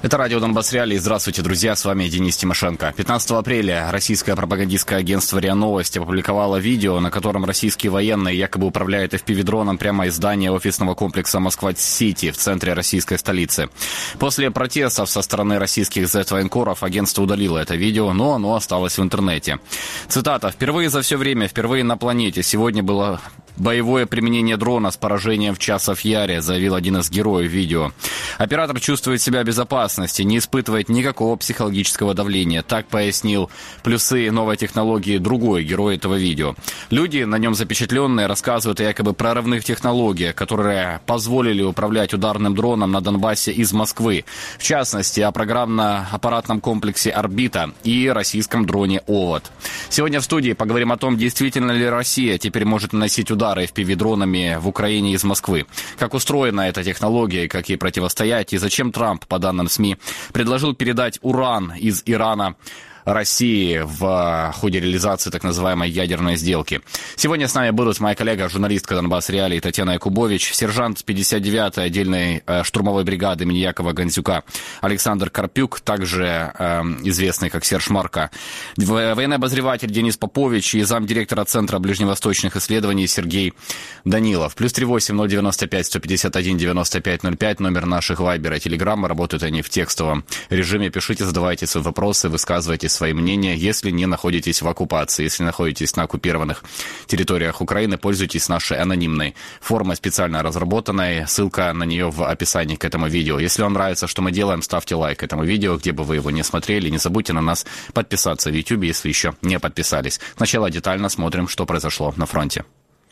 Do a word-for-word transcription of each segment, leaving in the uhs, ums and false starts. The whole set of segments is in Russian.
Это радио «Донбасс Реалии». Здравствуйте, друзья, с вами Денис Тимошенко. пятнадцатого апреля российское пропагандистское агентство РИА Новости опубликовало видео, на котором российские военные якобы управляют эф пи ви-дроном прямо из здания офисного комплекса Москва-Сити в центре российской столицы. После протестов со стороны российских зет-военкоров агентство удалило это видео, но оно осталось в интернете. Цитата. «Впервые за все время, впервые на планете сегодня было боевое применение дрона с поражением в Часов-Яре», заявил один из героев видео. Оператор чувствует себя в безопасности, не испытывает никакого психологического давления. Так пояснил плюсы новой технологии другой герой этого видео. Люди, на нем запечатленные, рассказывают о якобы прорывных технологиях, которые позволили управлять ударным дроном на Донбассе из Москвы. В частности, о программно-аппаратном комплексе «Орбита» и российском дроне «Овод». Сегодня в студии поговорим о том, действительно ли Россия теперь может наносить удары эф пи ви-дронами в Украине из Москвы. Как устроена эта технология, как ей противостоять, и зачем Трамп, по данным СМИ, предложил передать уран из Ирана России в ходе реализации так называемой ядерной сделки. Сегодня с нами будут моя коллега, журналистка «Донбасс Реалии» Татьяна Якубович, сержант пятьдесят девятой отдельной э, штурмовой бригады имени Якова Гандзюка Александр Карпюк, также э, известный как Серж Марко, военный обозреватель Денис Попович и замдиректора Центра ближневосточных исследований Сергей Данилов. Плюс три восемь ноль девяносто пять сто пятьдесят один девяносто пять ноль пять, номер наших вайбера и телеграмма, работают они в текстовом режиме. Пишите, задавайте свои вопросы, высказывайтесь свои мнения, если не находитесь в оккупации, если находитесь на оккупированных территориях Украины, пользуйтесь нашей анонимной формой, специально разработанной, ссылка на нее в описании к этому видео. Если вам нравится, что мы делаем, ставьте лайк этому видео, где бы вы его не смотрели, не забудьте на нас подписаться в YouTube, если еще не подписались. Сначала детально смотрим, что произошло на фронте.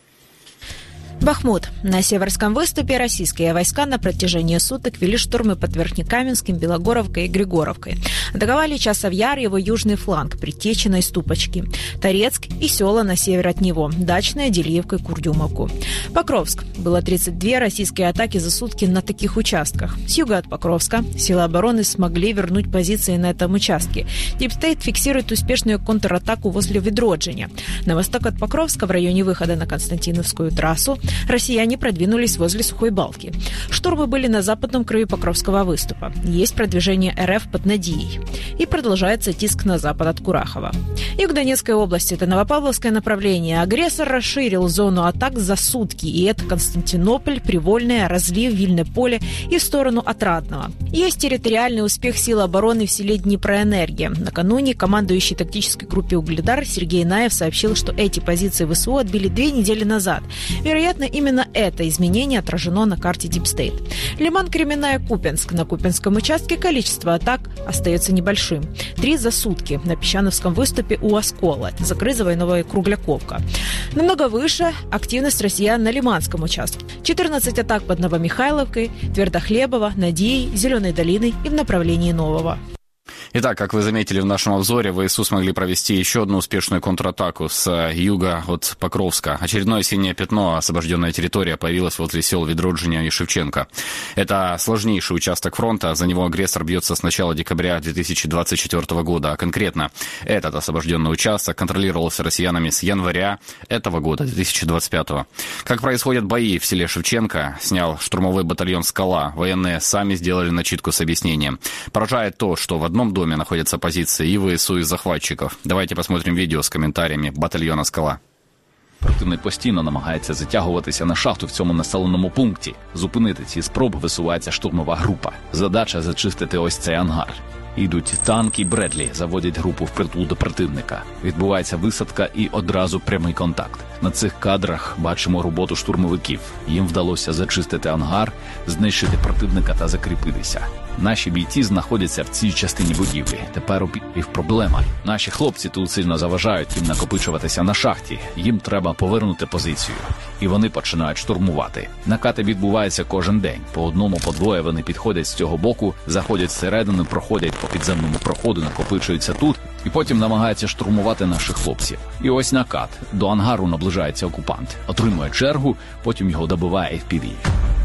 Бахмут. На Северском выступе российские войска на протяжении суток вели штурмы под Верхнекаменским, Белогоровкой и Григоровкой. Атаковали Часов-Яр, его южный фланг, Притечино и Ступочки, Торецк и села на север от него, Дачная, Делиевка и Курдюмовку. Покровск. Было тридцать две российские атаки за сутки на таких участках. С юга от Покровска силы обороны смогли вернуть позиции на этом участке. Дипстейт фиксирует успешную контратаку возле Ведроджиня. На восток от Покровска, в районе выхода на Константиновскую трассу, россияне продвинулись возле Сухой Балки. Штурмы были на западном краю Покровского выступа. Есть продвижение эр эф под Надией. И продолжается тиск на запад от Курахова. Юг Донецкой области – это Новопавловское направление. Агрессор расширил зону атак за сутки. И это Константинополь, Привольное, Разлив, Вильное поле и в сторону Отрадного. Есть территориальный успех сил обороны в селе Днепроэнергия. Накануне командующий тактической группе «Угледар» Сергей Наев сообщил, что эти позиции ВСУ отбили две недели назад. Вероятно, именно это изменение отражено на карте Дипстейт. Лиман, Кременная, Купенск. На Купенском участке количество атак остается небольшим. Три за сутки. На Песчановском выступе у Оскола. Закрызово и Новая Кругляковка. Намного выше активность россиян на Лиманском участке. четырнадцать атак под Новомихайловкой, Твердохлебово, Надией, Зеленой долиной и в направлении Нового. Итак, как вы заметили в нашем обзоре, ВСУ смогли провести еще одну успешную контратаку с юга от Покровска. Очередное синее пятно, освобожденная территория, появилась возле сел Ведроджиня и Шевченко. Это сложнейший участок фронта, за него агрессор бьется с начала декабря две тысячи двадцать четвёртого года. А конкретно этот освобожденный участок контролировался россиянами с января этого года, две тысячи двадцать пятого. Как происходят бои в селе Шевченко, снял штурмовой батальон «Скала». Военные сами сделали начитку с объяснением. Поражает то, что в одном доме находятся позиции и ВСУ, и захватчиков. Давайте посмотрим видео с комментариями батальйона «Скала». Противник постійно намагається затягуватися на шахту в цьому населеному пункті. Зупинити ці спроби висувається штурмова група. Задача – зачистити ось цей ангар. Йдуть танки Бредлі, заводять групу впритул до противника. Відбувається висадка і одразу прямий контакт. На цих кадрах бачимо роботу штурмовиків. Їм вдалося зачистити ангар, знищити противника та закріпитися. Наші бійці знаходяться в цій частині будівлі. Тепер опів проблема. Наші хлопці тут сильно заважають їм накопичуватися на шахті. Їм треба повернути позицію. І вони починають штурмувати. Накати відбуваються кожен день. По одному, по двоє вони підходять з цього боку, заходять всередину, проходять по підземному проходу, накопичуються тут і потім намагаються штурмувати наших хлопців. І ось накат. До ангару наближається окупант. Отримує чергу, потім його добиває еф пі ві.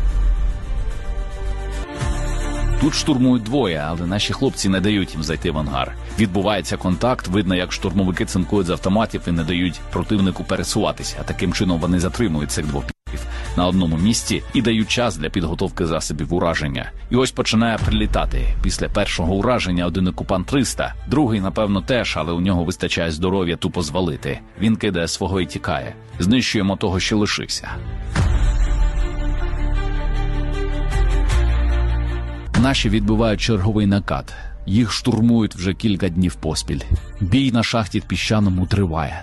Тут штурмують двоє, але наші хлопці не дають їм зайти в ангар. Відбувається контакт, видно, як штурмовики цинкують з автоматів і не дають противнику пересуватися. Таким чином вони затримують цих двох пів. на одному місці і дають час для підготовки засобів ураження. І ось починає прилітати. Після першого ураження один окупант триста, другий, напевно, теж, але у нього вистачає здоров'я тупо звалити. Він кидає свого і тікає. Знищуємо того, що лишився. Наші відбивають черговий накат. Їх штурмують вже кілька днів поспіль. Бій на шахті в Піщаному триває.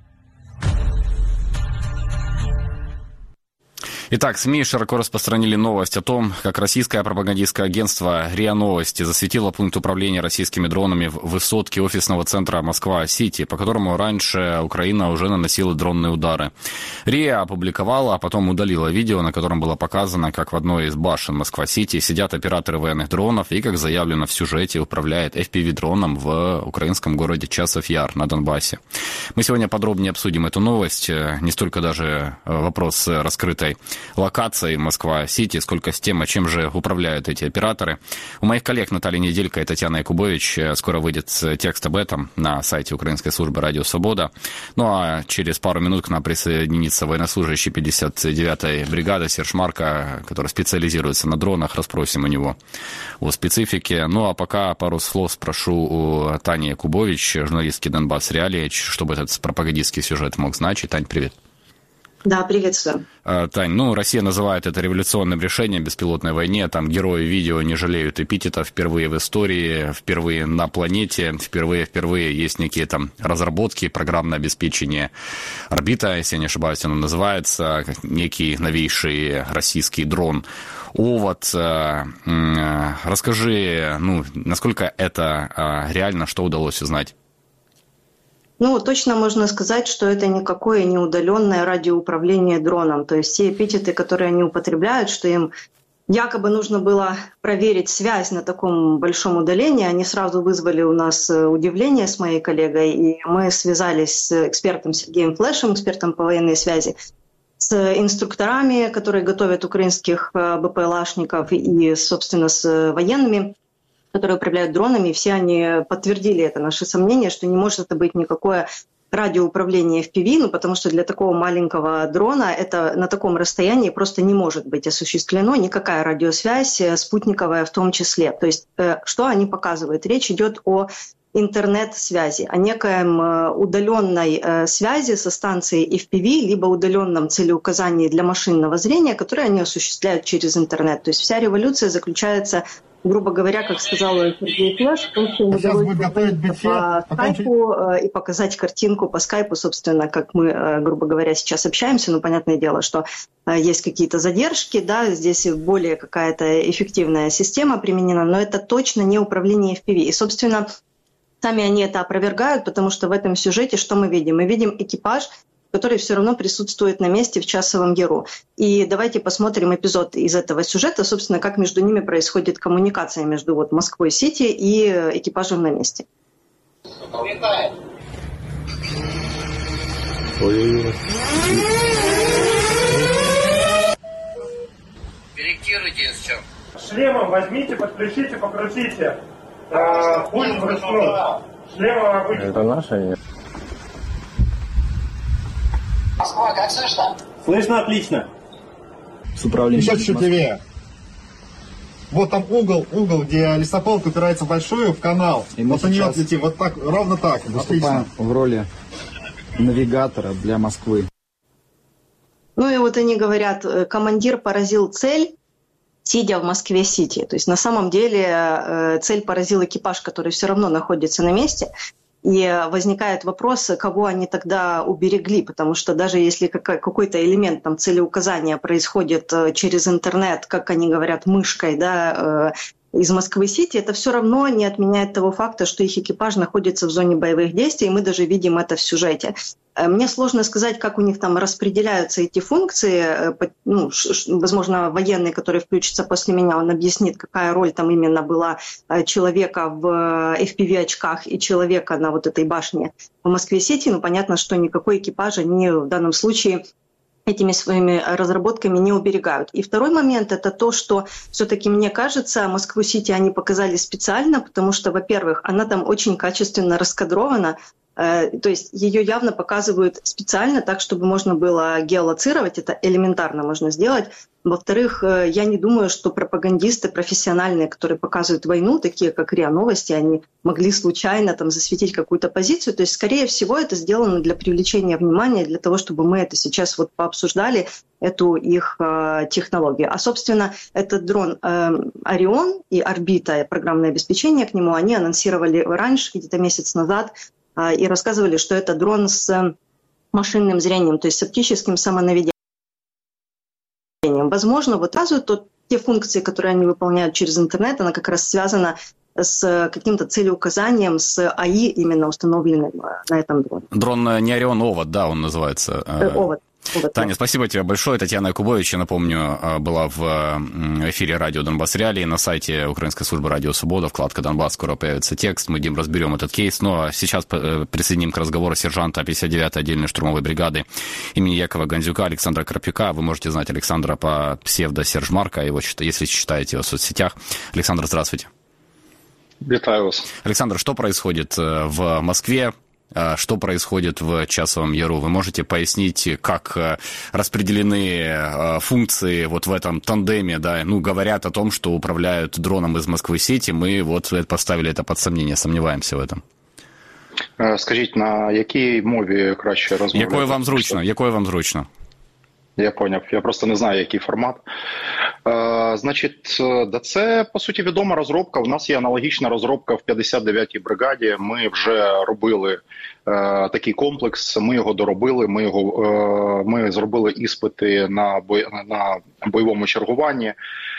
Итак, СМИ широко распространили новость о том, как российское пропагандистское агентство РИА Новости засветило пункт управления российскими дронами в высотке офисного центра Москва-Сити, по которому раньше Украина уже наносила дронные удары. РИА опубликовала, а потом удалила видео, на котором было показано, как в одной из башен Москва-Сити сидят операторы военных дронов и, как заявлено в сюжете, управляет эф пи ви-дроном в украинском городе Часов-Яр на Донбассе. Мы сегодня подробнее обсудим эту новость, не столько даже вопрос с раскрытой локации Москва-Сити, сколько с тем, чем же управляют эти операторы. У моих коллег Наталья Неделько и Татьяна Якубович скоро выйдет текст об этом на сайте Украинской службы «Радио Свобода». Ну а через пару минут к нам присоединится военнослужащий пятьдесят девятой бригады Серж Марко, который специализируется на дронах. Расспросим у него о специфике. Ну а пока пару слов спрошу у Тани Якубович, журналистки «Донбасс Реалии», чтобы этот пропагандистский сюжет мог значить. Тань, привет. Да, приветствую. Тань, ну, Россия называет это революционным решением в беспилотной войне. Там герои видео не жалеют эпитетов. Впервые в истории, впервые на планете, впервые-впервые есть некие там разработки, программное обеспечение орбита, если я не ошибаюсь, оно называется, некий новейший российский дрон. Овод. Расскажи, ну, насколько это реально, что удалось узнать? Ну, точно можно сказать, что это никакое не удаленное радиоуправление дроном. То есть те эпитеты, которые они употребляют, что им якобы нужно было проверить связь на таком большом удалении, они сразу вызвали у нас удивление с моей коллегой, и мы связались с экспертом Сергеем Флешем, экспертом по военной связи, с инструкторами, которые готовят украинских БПЛАшников, и, собственно, с военными, которые управляют дронами, и все они подтвердили это, наши сомнения, что не может это быть никакое радиоуправление эф пи ви, ну, потому что для такого маленького дрона это на таком расстоянии просто не может быть осуществлено, никакая радиосвязь, спутниковая в том числе. То есть что они показывают? Речь идет о интернет-связи, о некоем удаленной связи со станцией эф пи ви, либо удаленном целеуказании для машинного зрения, которое они осуществляют через интернет. То есть вся революция заключается, грубо говоря, как сказал Сергей Флеш, в том, что ему удалось по скайпу и показать картинку по скайпу, собственно, как мы, грубо говоря, сейчас общаемся. Ну, понятное дело, что есть какие-то задержки, да, здесь более какая-то эффективная система применена, но это точно не управление эф пи ви. И, собственно, сами они это опровергают, потому что в этом сюжете что мы видим? Мы видим экипаж, который все равно присутствует на месте в Часовом Яру. И давайте посмотрим эпизод из этого сюжета, собственно, как между ними происходит коммуникация между вот Москвой-Сити и экипажем на месте. Корректируйте все. Шлемом возьмите, подключите, покрутите. Пульт вручную. Шлемом обычно. Это наше? Москва, как слышно? Слышно отлично. С управлением. Еще чуть-чуть левее. Вот там угол, угол, где лесополка упирается в большую, в канал. И мы вот на нее сейчас летим. Вот так, ровно так. Выступаем Отлично. в роли навигатора для Москвы. Ну и вот они говорят, командир поразил цель, сидя в Москве-Сити. То есть на самом деле цель поразил экипаж, который все равно находится на месте. И возникает вопрос, кого они тогда уберегли, потому что даже если какой-то элемент там, целеуказания происходит через интернет, как они говорят, мышкой, да, из Москвы-Сити, это все равно не отменяет того факта, что их экипаж находится в зоне боевых действий, и мы даже видим это в сюжете. Мне сложно сказать, как у них там распределяются эти функции. Ну, возможно, военный, который включится после меня, он объяснит, какая роль там именно была человека в эф пи ви-очках и человека на вот этой башне в Москве-Сити. Ну, понятно, что никакой экипаж они в данном случае этими своими разработками не уберегают. И второй момент – это то, что все-таки, мне кажется, Москву-Сити они показали специально, потому что, во-первых, она там очень качественно раскадрована, То есть ее явно показывают специально так, чтобы можно было геолоцировать, это элементарно можно сделать. Во-вторых, я не думаю, что пропагандисты профессиональные, которые показывают войну, такие как РИА Новости, они могли случайно там засветить какую-то позицию. То есть, скорее всего, это сделано для привлечения внимания, для того, чтобы мы это сейчас вот пообсуждали, эту их э, технологию. А, собственно, этот дрон э, «Орион» и орбита, программное обеспечение к нему, они анонсировали раньше, где-то месяц назад, э, и рассказывали, что это дрон с машинным зрением, то есть с оптическим самонаведением. Возможно, вот сразу то, те функции, которые они выполняют через интернет, она как раз связана с каким-то целеуказанием, с АИ именно установленным на этом дроне. Дрон не «Орион», «Овод», да, он называется. «Овод». Таня, спасибо тебе большое. Татьяна Якубович, я напомню, была в эфире радио «Донбасс Реалии». На сайте Украинской службы «Радио Свобода», вкладка «Донбасс», скоро появится текст. Мы, Дим, разберем этот кейс. Ну, а сейчас присоединим к разговору сержанта пятьдесят девятой отдельной штурмовой бригады имени Якова Гандзюка Александра Карпюка. Вы можете знать Александра по псевдо Серж Марка, его, если читаете его в соцсетях. Александр, здравствуйте. Витаю вас. Александр, что происходит в Москве? Что происходит в Часовом Яру? Вы можете пояснить, как распределены функции вот в этом тандеме, да? Ну, говорят о том, что управляют дроном из Москвы сети, мы вот поставили это под сомнение, сомневаемся в этом. Скажіть, на якій мові краще розмовляти? Якою вам зручно? Якою вам зручно? Я поняв. Я просто не знаю, який формат. Е, значить, да це, по суті, відома розробка. У нас є аналогічна розробка в п'ятдесят дев'ятій бригаді. Ми вже робили е, такий комплекс, ми його доробили, ми, його, е, ми зробили іспити на, бой, на бойовому чергуванні.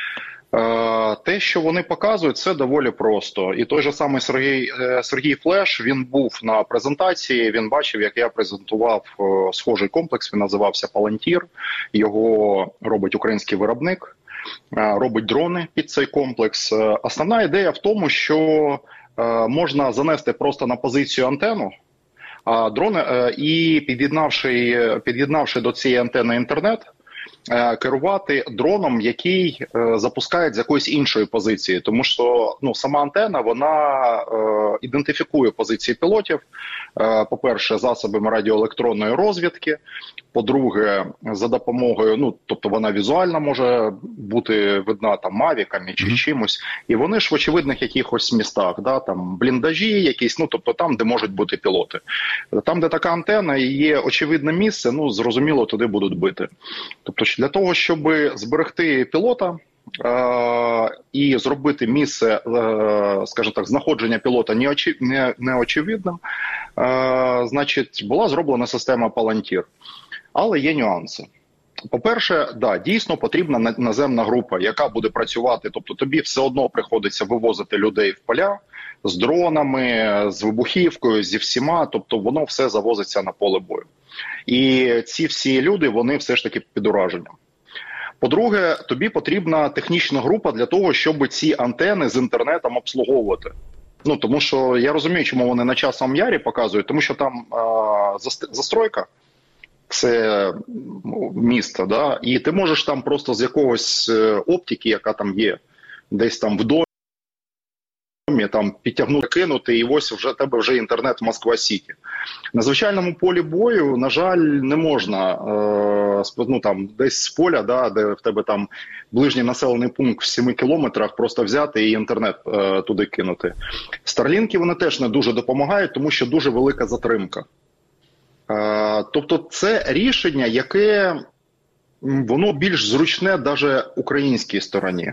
Те, що вони показують, це доволі просто. І той же самий Сергій, Сергій Флеш, він був на презентації, він бачив, як я презентував схожий комплекс, він називався «Палантір». Його робить український виробник, робить дрони під цей комплекс. Основна ідея в тому, що можна занести просто на позицію антенну, а дрони, і під'єднавши, під'єднавши до цієї антени інтернет, керувати дроном, який е, запускають з якоїсь іншої позиції. Тому що ну, сама антена, вона е, ідентифікує позиції пілотів, е, по-перше, засобами радіоелектронної розвідки, по-друге, за допомогою, ну, тобто вона візуально може бути видна там мавіками чи mm-hmm. чимось, і вони ж в очевидних якихось містах, да, там бліндажі якісь, ну, тобто там, де можуть бути пілоти. Там, де така антена і є очевидне місце, ну, зрозуміло, туди будуть бити. Тобто для того, щоб зберегти пілота е- і зробити місце, е- скажімо так, знаходження пілота неочі- не- неочевидним, е- значить, була зроблена система «Палантір». Але є нюанси. По-перше, да, дійсно потрібна наземна група, яка буде працювати. Тобто тобі все одно приходиться вивозити людей в поля з дронами, з вибухівкою, зі всіма. Тобто воно все завозиться на поле бою. І ці всі люди, вони все ж таки під ураженням. По-друге, тобі потрібна технічна група для того, щоб ці антени з інтернетом обслуговувати. Ну, тому що я розумію, чому вони на Часовому Ярі показують, тому що там а, застройка. Це місто, да? І ти можеш там просто з якогось оптики, яка там є, десь там в домі, там підтягнути, кинути, і ось вже тебе вже інтернет в Москва-Сіті. На звичайному полі бою, на жаль, не можна, е, ну там десь з поля, да, де в тебе там ближній населений пункт в семи кілометрах, просто взяти і інтернет е, туди кинути. Старлінки, вони теж не дуже допомагають, тому що дуже велика затримка. Тобто це рішення, яке воно більш зручне навіть українській стороні.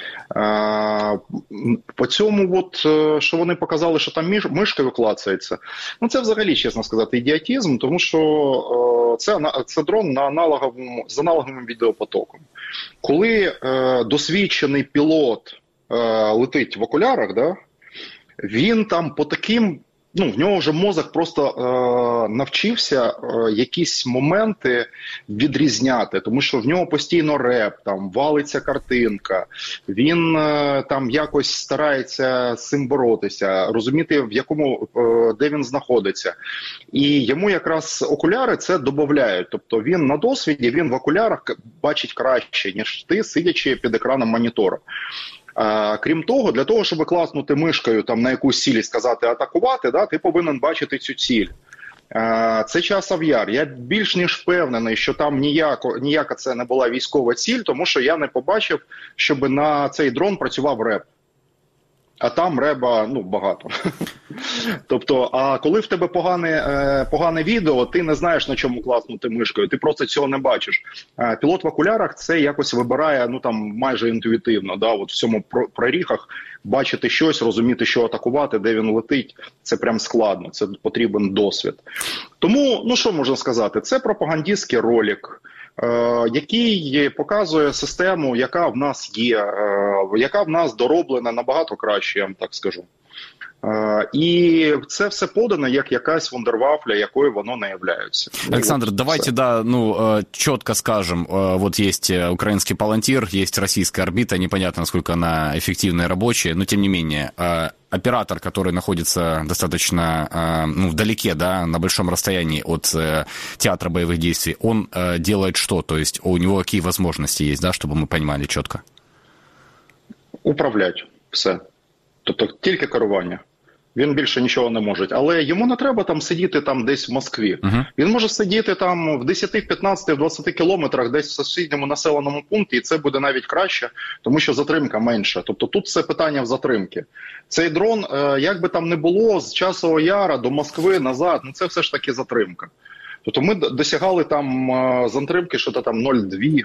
По цьому, от, що вони показали, що там мишка виклацається, ну це взагалі, чесно сказати, ідіотизм, тому що це, це дрон на аналоговому, з аналоговим відеопотоком. Коли е, досвідчений пілот е, летить в окулярах, да, він там по таким, ну, в нього вже мозок просто е, навчився е, якісь моменти відрізняти, тому що в нього постійно реп, там валиться картинка, він е, там якось старається з цим боротися, розуміти, в якому, е, де він знаходиться. І йому якраз окуляри це додають, тобто він на досвіді, він в окулярах бачить краще, ніж ти, сидячи під екраном монітора. А, крім того, для того, щоб класнути мишкою там, на якусь ціль і сказати атакувати, да, ти повинен бачити цю ціль. А, це Часов Яр. Я більш ніж впевнений, що там ніяко, ніяка це не була військова ціль, тому що я не побачив, щоб на цей дрон працював реп. А там реба, ну, багато. Тобто, а коли в тебе погане, е, погане відео, ти не знаєш, на чому класнути мишкою, ти просто цього не бачиш. Е, пілот в окулярах це якось вибирає, ну, там, майже інтуїтивно, да, от в цьому проріхах бачити щось, розуміти, що атакувати, де він летить, це прям складно, це потрібен досвід. Тому, ну, що можна сказати, це пропагандистський ролик, який показує систему, яка в нас є, яка в нас дороблена набагато краще, я вам так скажу. І це все подано як якась вундервафля, якою воно не является. Александр, вот давайте, все. да, ну, четко скажем, вот есть украинский Палантир, есть российская орбита, непонятно, насколько она эффективная и рабочая, но тем не менее, оператор, который находится достаточно, ну, вдалеке, да, на большом расстоянии от театра боевых действий, он делает что? То есть у него какие возможности есть, да, чтобы мы понимали четко? Управлять, все. Тобто тільки керування. Він більше нічого не може. Але йому не треба там сидіти там десь в Москві. Uh-huh. Він може сидіти там в десять, п'ятнадцять, двадцять кілометрах десь в сусідньому населеному пункті, і це буде навіть краще, тому що затримка менша. Тобто тут все питання в затримки. Цей дрон, як би там не було, з Часового Яра до Москви назад, ну це все ж таки затримка. Тобто ми досягали там затримки, що то там нуль цілих дві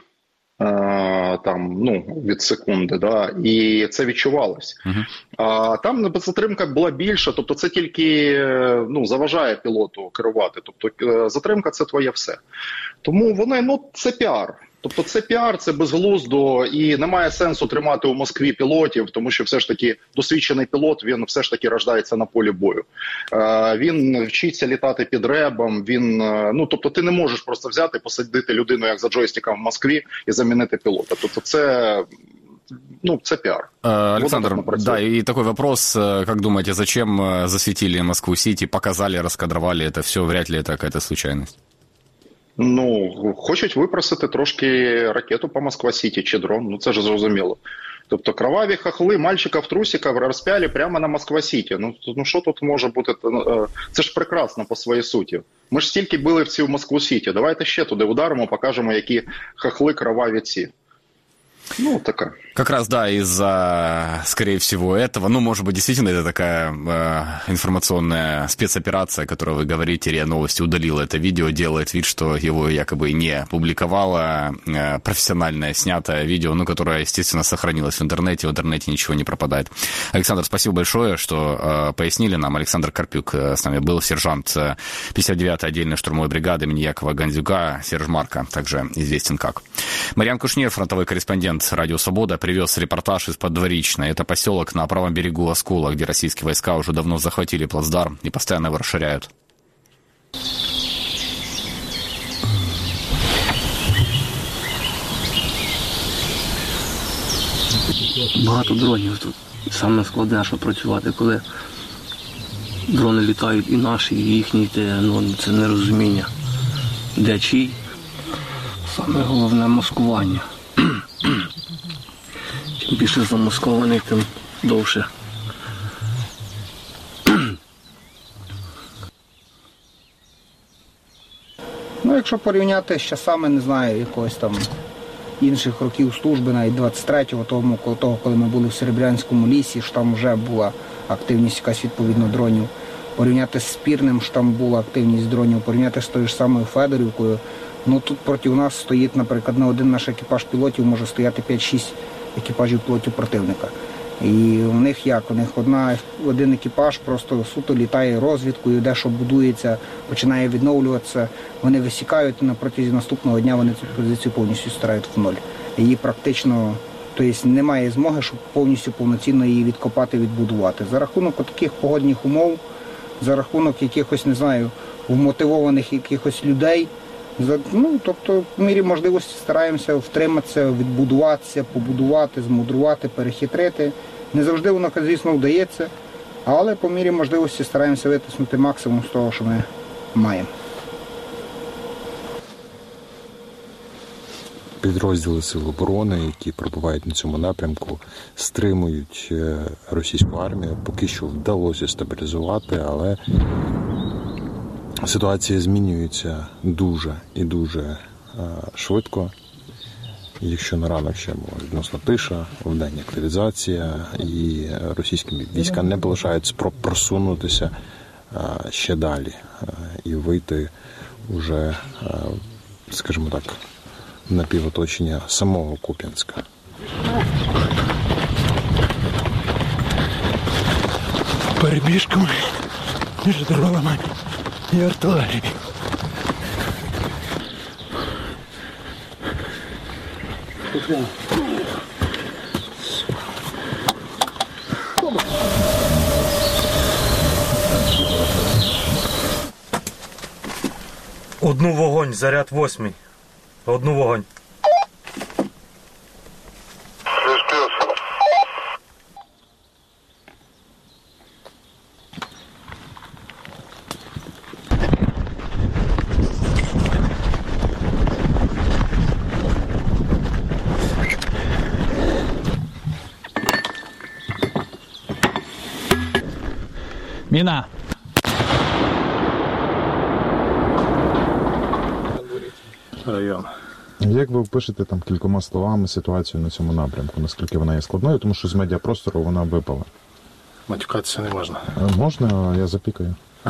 там, ну, від секунди, да, і це відчувалось. Uh-huh. А там затримка була більша, тобто це тільки, ну, заважає пілоту керувати, тобто затримка – це твоє все. Тому вони, ну, це піар. Тобто це піар, це безглуздо, і немає сенсу тримати у Москві пілотів, тому що все ж таки досвідчений пілот, він все ж таки рождається на полі бою. Е, він вчиться літати під ребом, він, ну, тобто ти не можеш просто взяти, посадити людину, як за джойстиком в Москві, і замінити пілота. Тобто це, ну, це піар. Александр, вот да, и такой вопрос, как думаете, зачем засветили Москву-Сити, показали, раскадровали это все, вряд ли это какая-то случайность? Ну, хочуть випросити трошки ракету по Москва-Сіті чи дрон, ну це ж зрозуміло. Тобто кроваві хохли мальчика в трусиках розпяли прямо на Москва-Сіті. Ну, ну що тут може бути? Це ж прекрасно по своїй суті. Ми ж стільки били в цю Москву-Сіті, давайте ще туди ударимо, покажемо, які хохли кроваві ці. Ну, такая. Как раз, да, из-за, скорее всего, этого, ну, может быть, действительно, это такая э, информационная спецоперация, о которой вы говорите, РИА Новости удалила это видео, делает вид, что его якобы не публиковала, э, профессиональное снятое видео, ну, которое, естественно, сохранилось в интернете, в интернете ничего не пропадает. Александр, спасибо большое, что э, пояснили нам. Александр Карпюк э, с нами был, сержант э, пятьдесят девятой отдельной штурмовой бригады имени Якова Гандзюка, Серж Марка, также известен как. Мариан Кушнир, фронтовой корреспондент «Радио Свобода», привез репортаж из Поддворичной. Это поселок на правом берегу Оскола, где российские войска уже давно захватили плацдарм и постоянно его расширяют. Багато дронів тут. Саме складне, що працювати, коли дрони літають і наші, і їхні, ну, це нерозуміння. Де чий? Саме головне маскування. Чим більше замаскований, тим довше. Ну, якщо порівняти з часами, не знаю, якогось там інших років служби, навіть двадцять третього, того, того, коли ми були в Серебрянському лісі, що там вже була активність якась відповідно дронів. Порівняти з Спірним, що там була активність дронів, порівняти з тою ж самою Федорівкою. Ну, тут проти нас стоїть, наприклад, на один наш екіпаж пілотів може стояти п'ять-шість екіпажів пілотів противника. І у них як? У них одна, один екіпаж просто суто літає розвідкою, де що будується, починає відновлюватися. Вони висікають, і на протязі наступного дня вони цю позицію повністю стирають в ноль. Її практично, тобто немає змоги, щоб повністю повноцінно її відкопати, відбудувати. За рахунок таких погодних умов, за рахунок якихось, не знаю, вмотивованих якихось людей, ну, тобто, в мірі можливості стараємося втриматися, відбудуватися, побудувати, змудрувати, перехитрити. Не завжди воно, звісно, вдається, але по мірі можливості стараємося витиснути максимум з того, що ми маємо. підрозділи Сил оборони, які перебувають на цьому напрямку, стримують російську армію. Поки що вдалося стабілізувати, але ситуація змінюється дуже і дуже швидко. Якщо на ранок ще була відносно тиша, вдень активізація, і російські війська не полишають спроб просунутися ще далі і вийти уже, скажімо так, на півоточення самого Куп'янська. Перебіжками між дронами і артилерією. Одну вогонь, заряд восьмий. Одну вогонь. Міна. Район. Як ви опишете там кількома словами ситуацію на цьому напрямку? Наскільки вона є складною? Тому що з медіапростору вона випала. Матюкатися не можна. Можна, я запікаю.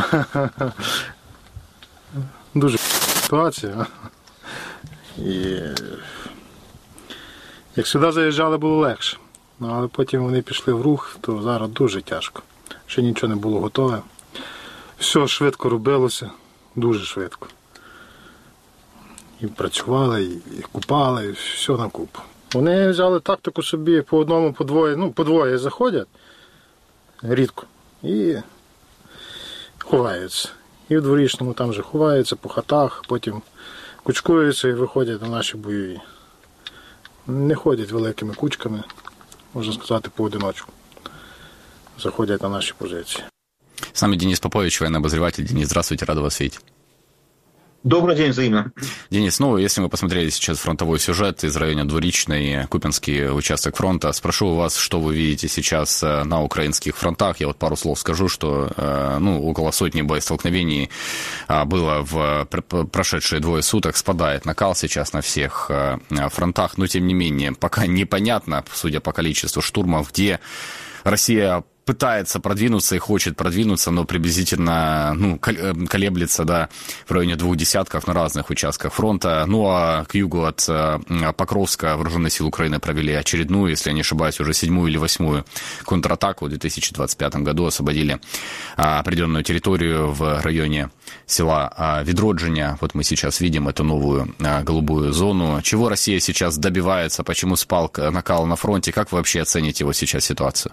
Дуже ситуація. І як сюди заїжджали, було легше. Ну, але потім вони пішли в рух, то зараз дуже тяжко. Ще нічого не було готове. Все швидко робилося, дуже швидко. І працювали, і купали, і все на купу. Вони взяли тактику собі по одному, по двоє, ну, по двоє заходять, рідко, і ховаються. І в дворічному там вже ховаються по хатах, потім кучкуються і виходять на наші бойові. Не ходять великими кучками, можна сказати, поодиночку. Заходят на наши позиции. С нами Денис Попович, военный обозреватель. Денис, здравствуйте, рад вас видеть. Добрый день, взаимно. Денис, ну, если мы посмотрели сейчас фронтовой сюжет из района Двуречной, Купянский участок фронта, спрошу у вас, что вы видите сейчас на украинских фронтах. Я вот пару слов скажу, что, ну, около сотни боестолкновений было в прошедшие двое суток. Спадает накал сейчас на всех фронтах, но, тем не менее, пока непонятно, судя по количеству штурмов, где Россия пытается продвинуться и хочет продвинуться, но приблизительно, ну, колеблется, да, в районе двух десятков на разных участках фронта. Ну, а к югу от Покровска вооруженные силы Украины провели очередную, если я не ошибаюсь, уже седьмую или восьмую контратаку в две тысячи двадцать пятом году, освободили определенную территорию в районе села Ведроджиня. Вот мы сейчас видим эту новую голубую зону. Чего Россия сейчас добивается, почему спал накал на фронте, как вы вообще оцените его сейчас ситуацию?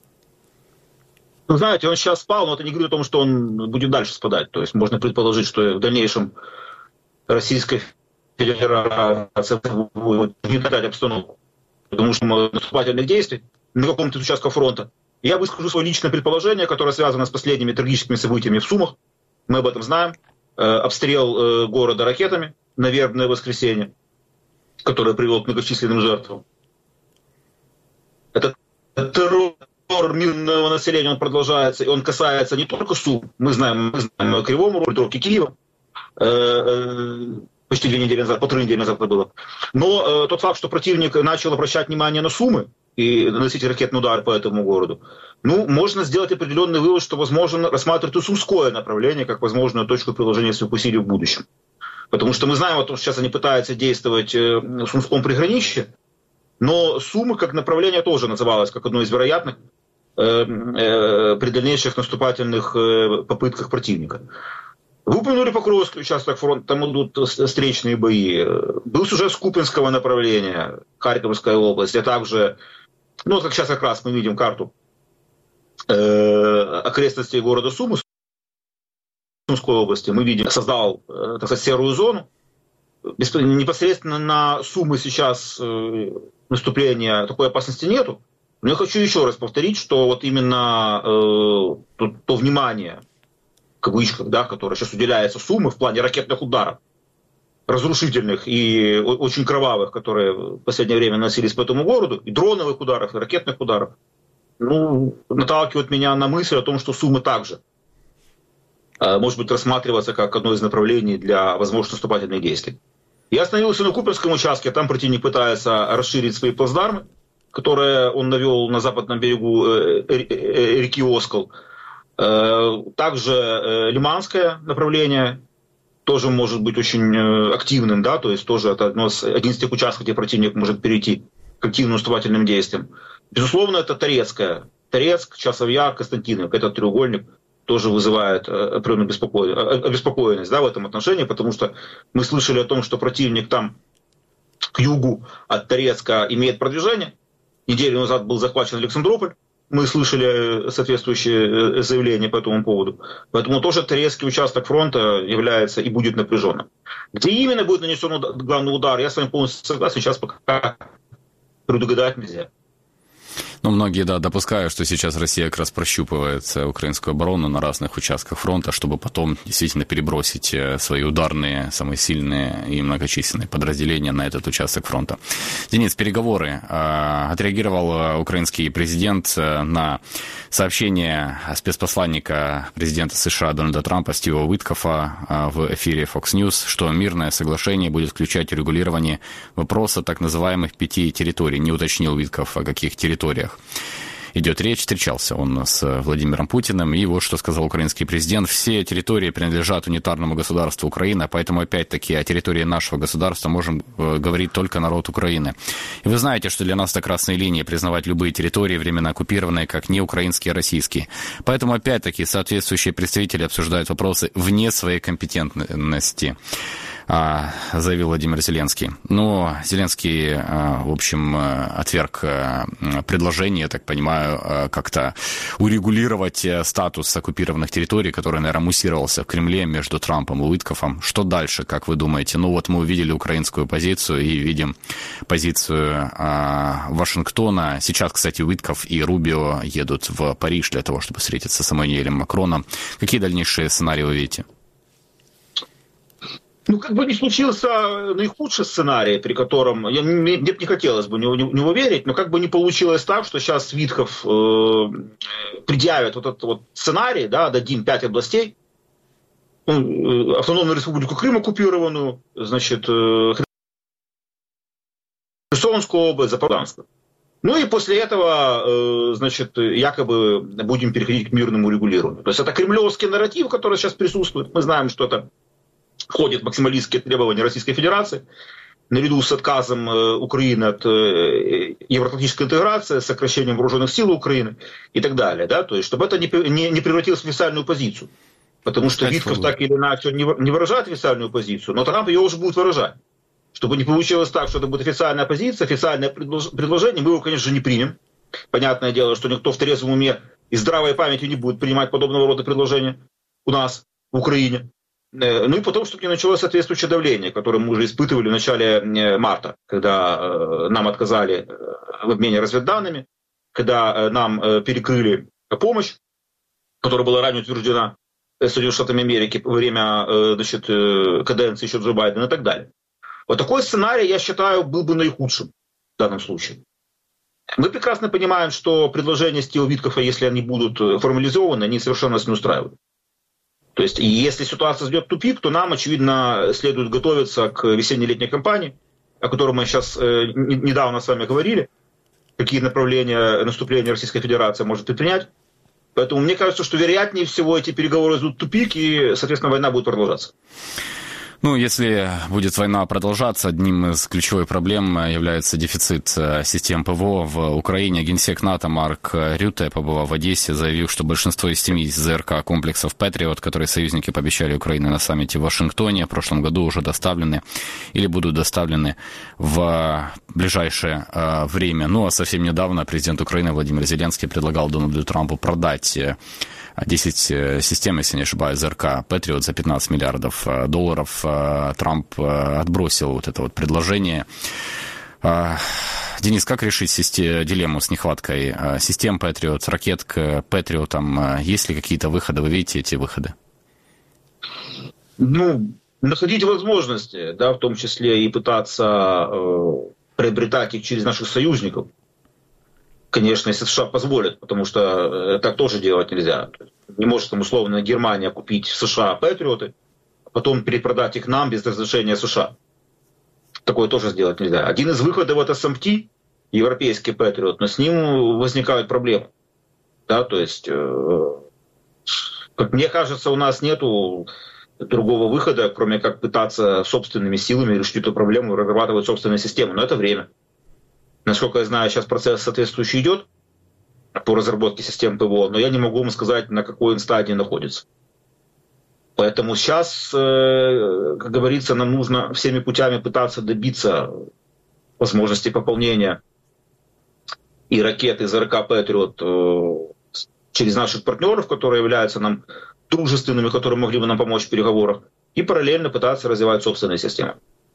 Ну, знаете, он сейчас спал, но это не говорит о том, что он будет дальше спадать. То есть можно предположить, что в дальнейшем Российская Федерация будет угнетать обстановку, потому что наступательных действий на каком-то из участков фронта. Я выскажу свое личное предположение, которое связано с последними трагическими событиями в Сумах. Мы об этом знаем. Обстрел города ракетами на Вербное воскресенье, который привел к многочисленным жертвам. Это террор мирного населения, он продолжается, и он касается не только Сум, мы знаем, мы знаем Кривому Рогу, только Киева, э, э, почти две недели назад, полторы недели назад это было. Но э, тот факт, что противник начал обращать внимание на Сумы и наносить ракетный удар по этому городу, ну, можно сделать определенный вывод, что возможно рассматривать и сумское направление как возможную точку приложения своих усилий в будущем. Потому что мы знаем, вот, что сейчас они пытаются действовать э, в Сумском приграничье, но Сумы как направление тоже называлось как одно из вероятных при дальнейших наступательных попытках противника. Вы упомянули Покровский участок фронта, там идут встречные бои. Был сюжет с Купянского направления, Харьковская область, а также, ну, как сейчас как раз мы видим карту э, окрестностей города Сумы, Сумской области, мы видим, создал, так сказать, серую зону. Непосредственно на Сумы сейчас э, наступления такой опасности нету. Но я хочу еще раз повторить, что вот именно э, то, то внимание, в кавычках, да, которое сейчас уделяется Сумы в плане ракетных ударов, разрушительных и очень кровавых, которые в последнее время наносились по этому городу, и дроновых ударов, и ракетных ударов, ну, наталкивает меня на мысль о том, что Сумы также может быть рассматриваться как одно из направлений для возможных наступательных действий. Я остановился на Купинском участке, там противник пытается расширить свои плацдармы, которые он навел на западном берегу реки Оскол. Также Лиманское направление тоже может быть очень активным, да, то есть тоже это одно из, один из тех участков, где противник может перейти к активным наступательным действиям. Безусловно, это Торецкое. Торецк, Часов Яр, Константиновка. Этот треугольник тоже вызывает определенную обеспокоенность, да, в этом отношении, потому что мы слышали о том, что противник там к югу от Торецка имеет продвижение. Неделю назад был захвачен Александрополь. Мы слышали соответствующие заявления по этому поводу. Поэтому тоже Торецкий участок фронта является и будет напряженным. Где именно будет нанесен главный удар, я с вами полностью согласен, сейчас пока предугадать нельзя. Ну, многие, да, допускают, что сейчас Россия как раз прощупывает украинскую оборону на разных участках фронта, чтобы потом действительно перебросить свои ударные, самые сильные и многочисленные подразделения на этот участок фронта. Денис, переговоры. Отреагировал украинский президент на сообщение спецпосланника президента США Дональда Трампа Стива Уиткофа в эфире Fox News, что мирное соглашение будет включать урегулирование вопроса так называемых пяти территорий. Не уточнил Уиткоф, о каких территориях идет речь. Встречался он с Владимиром Путиным, и вот что сказал украинский президент. Все территории принадлежат унитарному государству Украина, поэтому опять-таки о территории нашего государства можем говорить только народ Украины. И вы знаете, что для нас это красная линия признавать любые территории, временно оккупированные, как не украинские, а российские. Поэтому опять-таки соответствующие представители обсуждают вопросы вне своей компетентности, заявил Владимир Зеленский. Но Зеленский, в общем, отверг предложение, я так понимаю, как-то урегулировать статус оккупированных территорий, который, наверное, муссировался в Кремле между Трампом и Уиткофом. Что дальше, как вы думаете? Ну вот мы увидели украинскую позицию и видим позицию Вашингтона. Сейчас, кстати, Уиткоф и Рубио едут в Париж для того, чтобы встретиться с Эммануэлем Макроном. Какие дальнейшие сценарии вы видите? Ну, как бы не случился наихудший сценарий, при котором, я, мне, мне не хотелось бы в него, в него верить, но как бы не получилось так, что сейчас Витков э, предъявит вот этот вот сценарий, да, дадим пять областей, ну, автономную республику Крым оккупированную, значит, э, Херсонскую область, Запорожскую. Ну и после этого, э, значит, якобы будем переходить к мирному регулированию. То есть это кремлевский нарратив, который сейчас присутствует. Мы знаем, что это входят максималистские требования Российской Федерации, наряду с отказом Украины от евроатлантической интеграции, сокращением вооруженных сил Украины и так далее. Да? То есть, чтобы это не, не превратилось в официальную позицию. Потому что Витков так или иначе не выражает официальную позицию, но Трамп ее уже будет выражать. Чтобы не получилось так, что это будет официальная позиция, официальное предложение, мы его, конечно же, не примем. Понятное дело, что никто в трезвом уме и здравой памяти не будет принимать подобного рода предложения у нас, в Украине. Ну и потом, чтобы не началось соответствующее давление, которое мы уже испытывали в начале марта, когда нам отказали в обмене разведданными, когда нам перекрыли помощь, которая была ранее утверждена Соединенными Штатами Америки во время, значит, каденции еще Джо Байдена и так далее. Вот такой сценарий, я считаю, был бы наихудшим в данном случае. Мы прекрасно понимаем, что предложения Стива Виткофа, если они будут формализованы, они совершенно нас не устраивают. То есть, если ситуация идет в тупик, то нам, очевидно, следует готовиться к весенне-летней кампании, о которой мы сейчас э, недавно с вами говорили, какие направления наступления Российской Федерации может предпринять. Поэтому мне кажется, что вероятнее всего эти переговоры идут в тупик, и, соответственно, война будет продолжаться. Ну, если будет война продолжаться, одним из ключевых проблем является дефицит систем ПВО в Украине. Генсек НАТО Марк Рютте, побывав в Одессе, заявил, что большинство из семидесяти ЗРК комплексов «Патриот», которые союзники пообещали Украине на саммите в Вашингтоне, в прошлом году уже доставлены или будут доставлены в ближайшее время. Ну, а совсем недавно президент Украины Владимир Зеленский предлагал Дональду Трампу продать десять систем, если не ошибаюсь, ЗРК «Патриот» за пятнадцать миллиардов долларов. Трамп отбросил вот это вот предложение. Денис, как решить систему, дилемму с нехваткой систем «Патриот», ракет к «Патриотам»? Есть ли какие-то выходы? Вы видите эти выходы? Ну, находить возможности, да, в том числе и пытаться э, приобретать их через наших союзников. Конечно, если США позволят, потому что так тоже делать нельзя. Не может там условно Германия купить в США патриоты, а потом перепродать их нам без разрешения США. Такое тоже сделать нельзя. Один из выходов это эс эм ти, европейский патриот, но с ним возникают проблемы. Да, то есть, э, как мне кажется, у нас нету другого выхода, кроме как пытаться собственными силами решить эту проблему и разрабатывать собственную систему. Но это время. Насколько я знаю, сейчас процесс соответствующий идет по разработке систем ПВО, но я не могу вам сказать, на какой он стадии находится. Поэтому сейчас, как говорится, нам нужно всеми путями пытаться добиться возможности пополнения и ракет из РК «Патриот» через наших партнеров, которые являются нам дружественными, которые могли бы нам помочь в переговорах, и параллельно пытаться развивать собственные системы.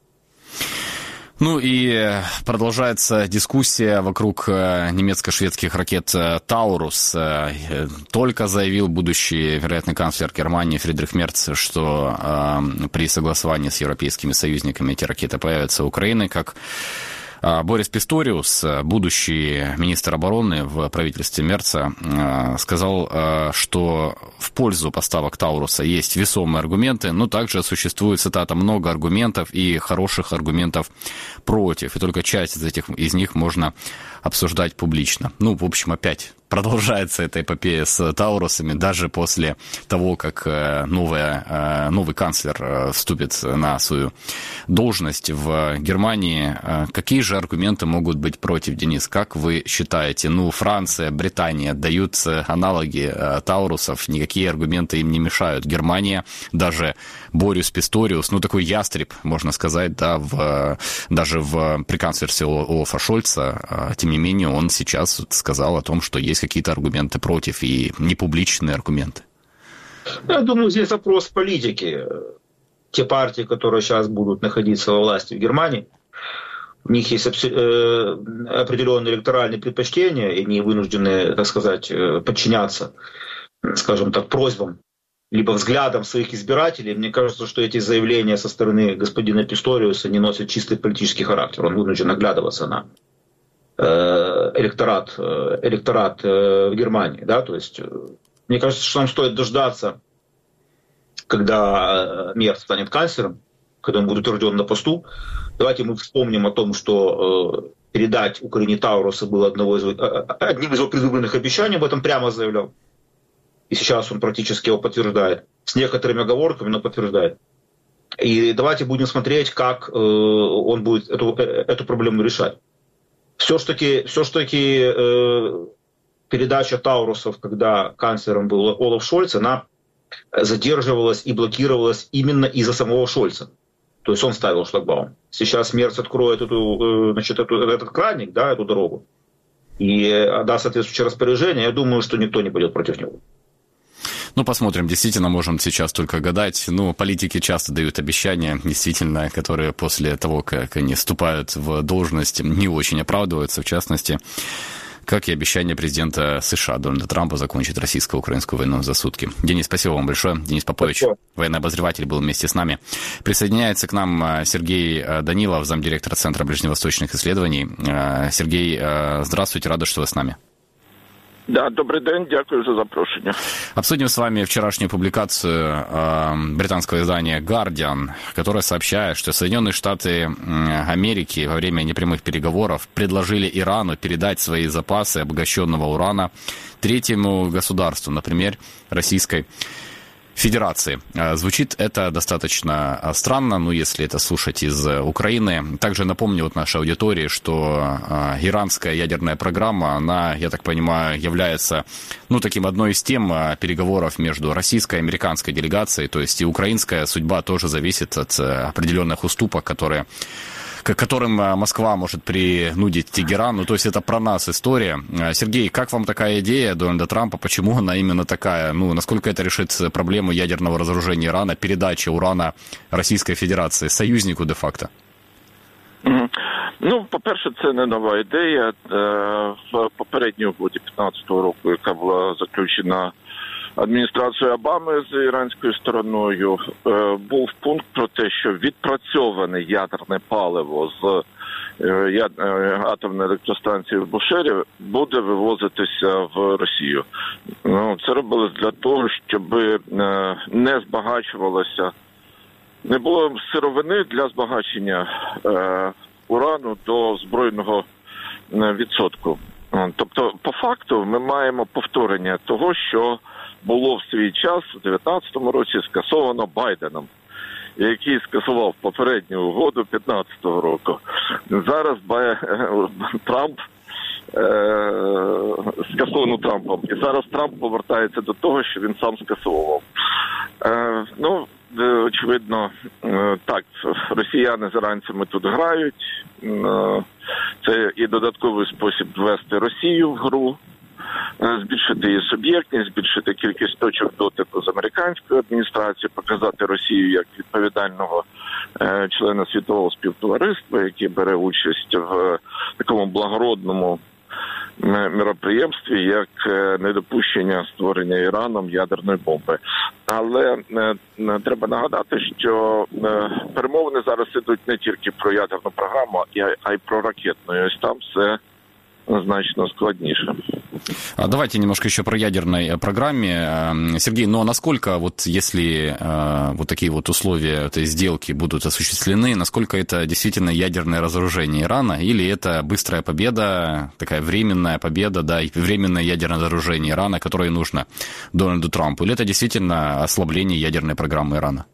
Ну и продолжается дискуссия вокруг немецко-шведских ракет «Таурус». Только заявил будущий вероятный канцлер Германии Фридрих Мерц, что э, при согласовании с европейскими союзниками эти ракеты появятся в Украине, как Борис Писториус, будущий министр обороны в правительстве Мерца, сказал, что в пользу поставок Тауруса есть весомые аргументы, но также существует, цитата, много аргументов и хороших аргументов против, и только часть из этих из них можно обсуждать публично. Ну, в общем, опять продолжается эта эпопея с Таурусами, даже после того, как новая, новый канцлер вступит на свою должность в Германии. Какие же аргументы могут быть против, Денис? Как вы считаете? Ну, Франция, Британия дают аналоги Таурусов, никакие аргументы им не мешают. Германия, даже Борис Писториус, ну, такой ястреб, можно сказать, да, в, даже в, при канцлерстве Олафа Шольца, тем не менее, он сейчас сказал о том, что есть какие-то аргументы против и непубличные аргументы. Я думаю, здесь вопрос политики. Те партии, которые сейчас будут находиться во власти в Германии, у них есть определенные электоральные предпочтения, и они вынуждены, так сказать, подчиняться, скажем так, просьбам либо взглядам своих избирателей. Мне кажется, что эти заявления со стороны господина Писториуса не носят чистый политический характер. Он вынужден оглядываться на электорат, электорат в Германии. Да? То есть, мне кажется, что нам стоит дождаться, когда Мерц станет канцлером, когда он будет утвержден на посту. Давайте мы вспомним о том, что передать Украине Таурусы было одного из, одним из его предвыборных обещаний, об этом прямо заявлял. И сейчас он практически его подтверждает. С некоторыми оговорками, но подтверждает. И давайте будем смотреть, как он будет эту, эту проблему решать. Все-таки, все-таки э, передача Таурусов, когда канцлером был Олаф Шольц, она задерживалась и блокировалась именно из-за самого Шольца. То есть он ставил шлагбаум. Сейчас Мерц откроет эту, значит, эту, этот краник, да, эту дорогу, и даст соответствующее распоряжение. Я думаю, что никто не пойдет против него. Ну, посмотрим. Действительно, можем сейчас только гадать. Ну, политики часто дают обещания, действительно, которые после того, как они вступают в должность, не очень оправдываются. В частности, как и обещание президента США Дональда Трампа закончить российско-украинскую войну за сутки. Денис, спасибо вам большое. Денис Попович, спасибо. Военный обозреватель, был вместе с нами. Присоединяется к нам Сергей Данилов, замдиректора Центра ближневосточных исследований. Сергей, здравствуйте, рада, что вы с нами. Да, добрый день, дякую за запрошение. Обсудим с вами вчерашнюю публикацию э, британского издания Guardian, которая сообщает, что Соединенные Штаты Америки во время непрямых переговоров предложили Ирану передать свои запасы обогащенного урана третьему государству, например, Российской Федерации. Звучит это достаточно странно, ну, если это слушать из Украины. Также напомню вот нашей аудитории, что иранская ядерная программа, она, я так понимаю, является, ну, таким одной из тем переговоров между российской и американской делегацией, то есть и украинская судьба тоже зависит от определенных уступок, которые к которым Москва может принудить Тегеран. Ну, то есть это про нас история. Сергей, как вам такая идея Дональда Трампа? Почему она именно такая? Ну, насколько это решит проблему ядерного разоружения Ирана, передачи урана Російської Федерації, союзнику де-факто? Mm-hmm. Ну, по-перше, це не нова ідея. В попередній угоді п'ятнадцятого року, яка була заключена адміністрацією Обами з іранською стороною, був пункт про те, що відпрацьоване ядерне паливо з атомної електростанції в Бушері буде вивозитися в Росію. Ну, це робилось для того, щоб не збагачувалося, не було сировини для збагачення е, урану до збройного відсотку. Тобто, по факту, ми маємо повторення того, що було в свій час, у дев'ятнадцятому році, скасовано Байденом, який скасував попередню угоду п'ятнадцятого року. Зараз Бай... Трамп е... скасовано Трампом. І зараз Трамп повертається до того, що він сам скасовував. Е... Ну, очевидно, так, росіяни з іранцями тут грають. Це і додатковий спосіб ввести Росію в гру, збільшити її суб'єктність, збільшити кількість точок дотику з американською адміністрацією, показати Росію як відповідального члена світового співтовариства, який бере участь в такому благородному міроприємстві, як недопущення створення Іраном ядерної бомби. Але е, треба нагадати, що е, перемовини зараз ідуть не тільки про ядерну програму, а й про ракетну. І ось там все значно складніше. Давайте немножко еще про ядерной программе. Сергей, но насколько, вот если э, вот такие вот условия этой сделки будут осуществлены, насколько это действительно ядерное разоружение Ирана, или это быстрая победа, такая временная победа, да, и временное ядерное разоружение Ирана, которое нужно Дональду Трампу, или это действительно ослабление ядерной программы Ирана?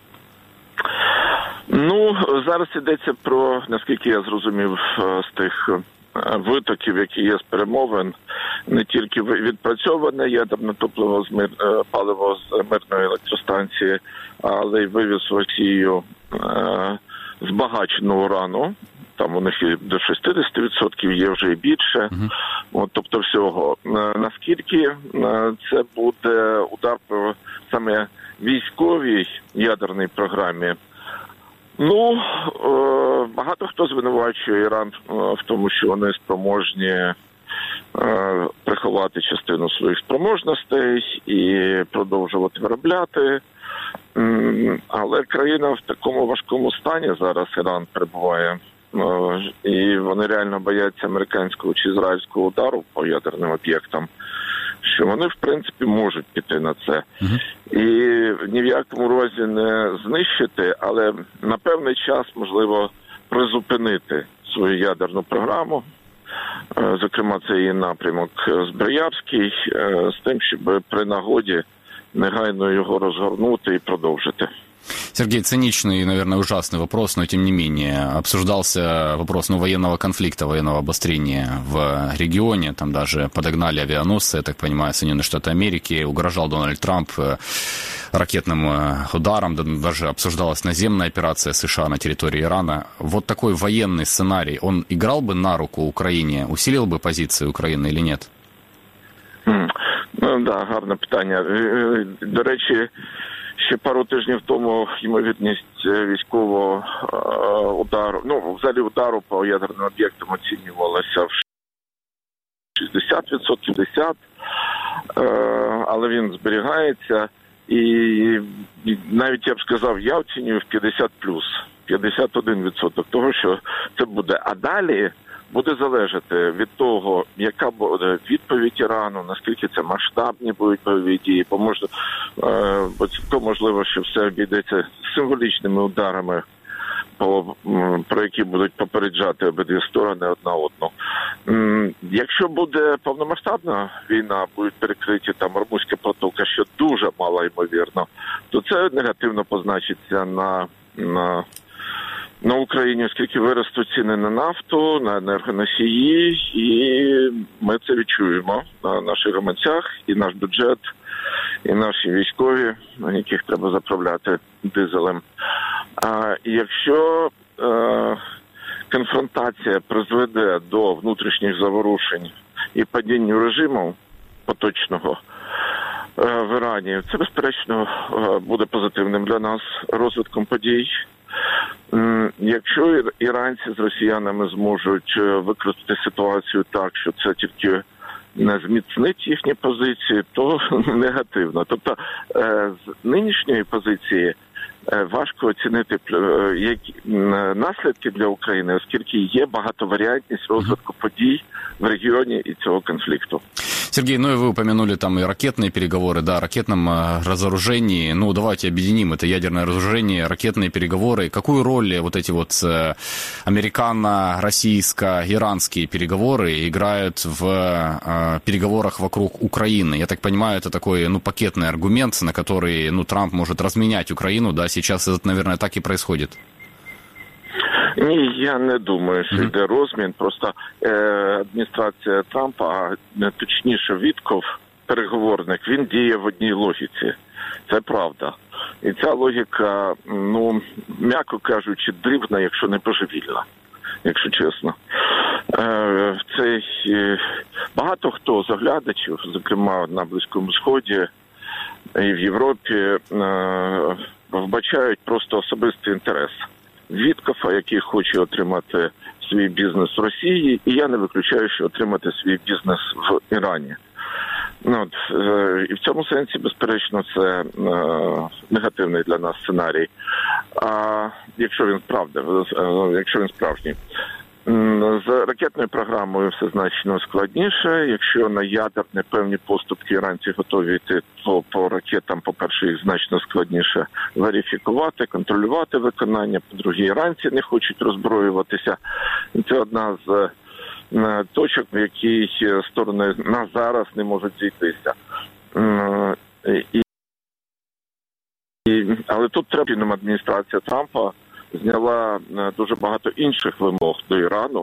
Ну, зараз йдеться про, наскільки я зрозумів з тих витоків, які є з перемовин, не тільки відпрацьоване ядерне топливо з мир, паливо з мирної електростанції, але й вивіз в Росію е, збагаченого урану. Там у них і до шістдесят відсотків є, вже і більше. Uh-huh. От, тобто всього. Е, наскільки це буде удар по саме військовій ядерній програмі? Ну, багато хто звинувачує Іран в тому, що вони спроможні приховати частину своїх спроможностей і продовжувати виробляти. Але країна в такому важкому стані зараз, Іран, перебуває. І вони реально бояться американського чи ізраїльського удару по ядерним об'єктам, що вони, в принципі, можуть піти на це. Uh-huh. І ні в якому разі не знищити, але на певний час, можливо, призупинити свою ядерну програму. Зокрема, це її напрямок Зброярський, з тим, щоб при нагоді негайно його розгорнути і продовжити. Сергей, циничный и, наверное, ужасный вопрос, но тем не менее обсуждался вопрос ну, военного конфликта, военного обострения в регионе. Там даже подогнали авианосцы, я так понимаю, Соединенные Штаты Америки. Угрожал Дональд Трамп ракетным ударом, даже обсуждалась наземная операция США на территории Ирана. Вот такой военный сценарий, он играл бы на руку Украине, усилил бы позиции Украины или нет? Mm. Ну, да, гарне питання. До речі, ще пару тижнів тому ймовірність військового удару, ну, взагалі удару по ядерним об'єктам оцінювалася в шістдесят відсотків, п'ятдесят відсотків, але він зберігається. І навіть, я б сказав, я оцінюю в п'ятдесят плюс, п'ятдесят один відсоток того, що це буде. А далі буде залежати від того, яка буде відповідь Ірану, наскільки це масштабні будуть бойові дії, бо може, бо цілком можливо, що все обійдеться символічними ударами, по, про які будуть попереджати обидві сторони одна одну. Якщо буде повномасштабна війна, будуть перекриті там Ормузька протока, що дуже мало ймовірно, то це негативно позначиться на, на на Україні, оскільки виростуть ціни на нафту, на енергоносії, і ми це відчуємо на наших гаманцях, і наш бюджет, і наші військові, на яких треба заправляти дизелем. А якщо е, конфронтація призведе до внутрішніх заворушень і падіння режиму поточного е, в Ірані, це, безперечно, е, буде позитивним для нас розвитком подій. Якщо іранці з росіянами зможуть використати ситуацію так, що це тільки зміцнить їхні позиції, то негативно. Тобто з нинішньої позиції важко оцінити які наслідки для України, оскільки є багатоваріантність розвитку подій в регіоні і цього конфлікту. Сергей, ну и вы упомянули там и ракетные переговоры, да, о ракетном разоружении. Ну, давайте объединим это ядерное разоружение, ракетные переговоры. Какую роль вот эти вот американо-российско-иранские переговоры играют в э, переговорах вокруг Украины? Я так понимаю, это такой, ну, пакетный аргумент, на который, ну, Трамп может разменять Украину, да, сейчас это, наверное, так и происходит. Ні, я не думаю, що йде розмін. Просто е, адміністрація Трампа, а точніше Вітков, переговорник, він діє в одній логіці. Це правда. І ця логіка, ну, м'яко кажучи, дивна, якщо не божевільна, якщо чесно. Е, це багато хто з оглядачів, зокрема на Близькому Сході і в Європі, е, вбачають просто особистий інтерес Віткофа, який хоче отримати свій бізнес в Росії, і я не виключаю, що отримати свій бізнес в Ірані. Ну, от, е, і в цьому сенсі, безперечно, це е, негативний для нас сценарій. А якщо він справді, е, якщо він справжній. З ракетною програмою все значно складніше. Якщо на ядерні певні поступки іранці готові йти, то по ракетам, по-перше, їх значно складніше верифікувати, контролювати виконання. По-друге, іранці не хочуть роззброюватися. Це одна з точок, в якій сторони на зараз не можуть зійтися. І, і, але тут треба, адміністрація Трампа зняла дуже багато інших вимог до Ірану,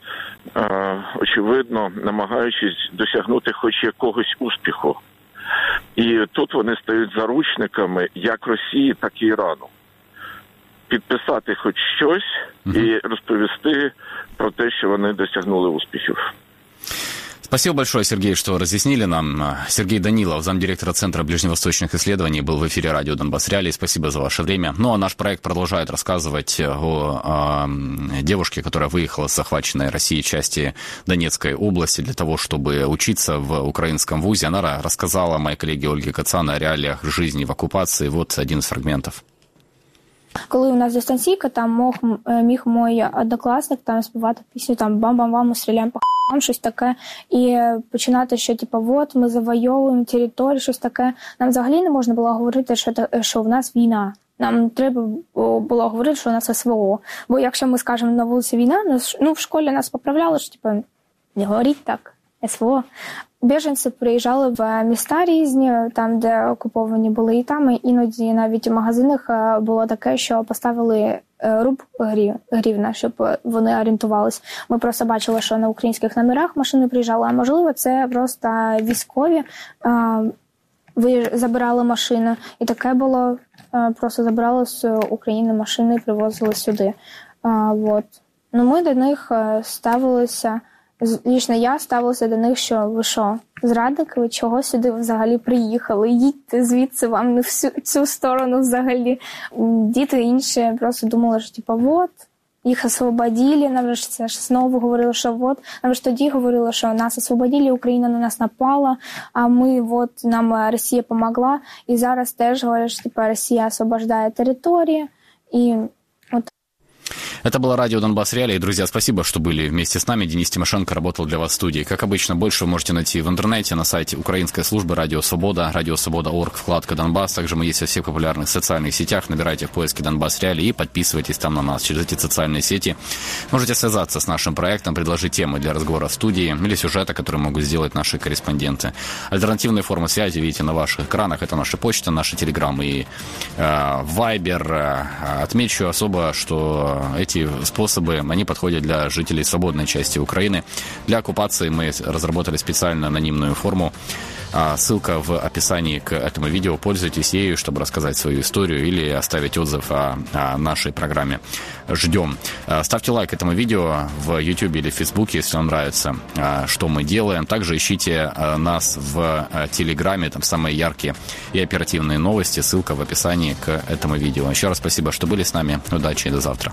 очевидно, намагаючись досягнути хоч якогось успіху. І тут вони стають заручниками як Росії, так і Ірану. Підписати хоч щось і розповісти про те, що вони досягнули успіхів. Спасибо большое, Сергей, что разъяснили нам. Сергей Данилов, замдиректора Центра ближневосточных исследований, был в эфире радио «Донбасс Реалии». Спасибо за ваше время. Ну, а наш проект продолжает рассказывать о, о девушке, которая выехала с захваченной Россией части Донецкой области для того, чтобы учиться в украинском вузе. Она рассказала моей коллеге Ольге Кацан о реалиях жизни в оккупации. Вот один из фрагментов. Коли у нас дистанційка, там мог, міг мій однокласник там співати пісню там «Бам-бам-бам, ми стріляємо по х**ам», щось таке, і починати, що типу, от, ми завойовуємо територію, щось таке. Нам взагалі не можна було говорити, що, що в нас війна. Нам треба було говорити, що у нас СВО. Бо якщо ми скажемо на вулиці війна, ну, в школі нас поправляли, що типу, не говоріть так, СВО. Біженці приїжджали в міста різні, там, де окуповані були, і там іноді навіть у магазинах було таке, що поставили руб гривна, щоб вони орієнтувалися. Ми просто бачили, що на українських номерах машини приїжджали, а можливо це просто військові ви забирали машину. І таке було, просто забирали з України машини і привозили сюди. Вот. Ну, ми до них ставилися, лічно я ставилася до них, що ви що, зрадники, ви чого сюди взагалі приїхали? Їдьте звідси, вам не всю цю сторону взагалі. Діти інші просто думали, що типу, вот, їх освободили, нам ж це ж знову говорили, що вот, нам ж тоді говорили, що нас освободили, Україна на нас напала, а ми, вот, нам Росія помогла, і зараз теж говорять, що типу, Росія освобождає території, і от. Это было радио «Донбасс Реалии». Друзья, спасибо, что были вместе с нами. Денис Тимошенко работал для вас в студии. Как обычно, больше вы можете найти в интернете, на сайте украинской службы «Радио Свобода», радио свобода точка орг, вкладка «Донбасс». Также мы есть во всех популярных социальных сетях. Набирайте в поиске «Донбасс Реалии» и подписывайтесь там на нас. Через эти социальные сети можете связаться с нашим проектом, предложить темы для разговора в студии или сюжеты, которые могут сделать наши корреспонденты. Альтернативные формы связи видите на ваших экранах. Это наша почта, наши телеграммы и э, вайбер. Отмечу особо, что эти способы, они подходят для жителей свободной части Украины. Для оккупации мы разработали специально анонимную форму. Ссылка в описании к этому видео. Пользуйтесь ею, чтобы рассказать свою историю или оставить отзыв о, о нашей программе. Ждем. Ставьте лайк этому видео в YouTube или в Facebook, если вам нравится, что мы делаем. Также ищите нас в Телеграме, там самые яркие и оперативные новости. Ссылка в описании к этому видео. Еще раз спасибо, что были с нами. Удачи и до завтра.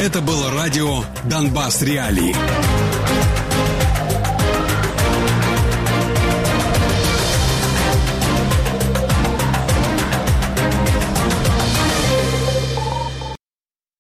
Это было радио «Донбасс Реалии».